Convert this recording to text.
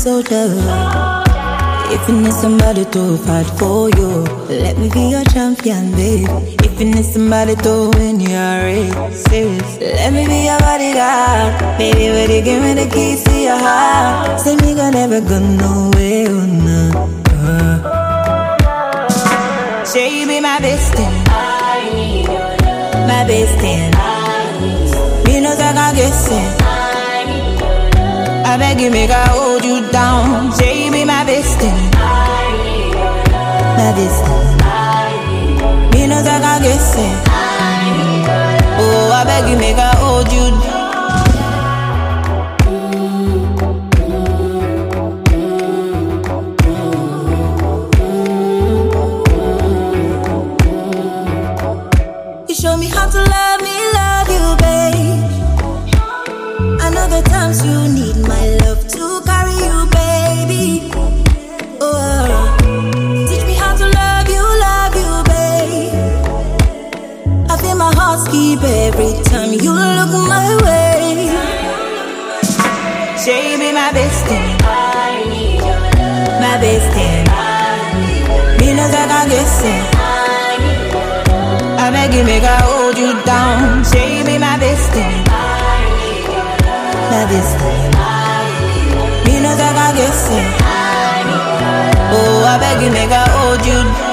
soldier. If you need somebody to fight for you, let me be your champion, babe. If you need somebody to win your races, let me be your bodyguard. Baby, will you give me the keys to your heart? Say me gonna never go nowhere, oh no. Say you be my bestie, my bestie. Me no take a guessing. I beg you, make I hold you down. Say you be my bestie, my bestie. Me no take a guessing. Oh, I beg you, make I hold you down. You show me how to love me, love you, babe. I know the times you need my love to carry you, baby. Oh, teach me how to love you, babe. I feel my heart skip every time you look my way. Say you be my bestie, my bestie. Me no take a guessing. I beg you, make I hold you down. Say you be my bestie, my bestie. Me no take a guessing. Oh, I beg you, make I hold you down.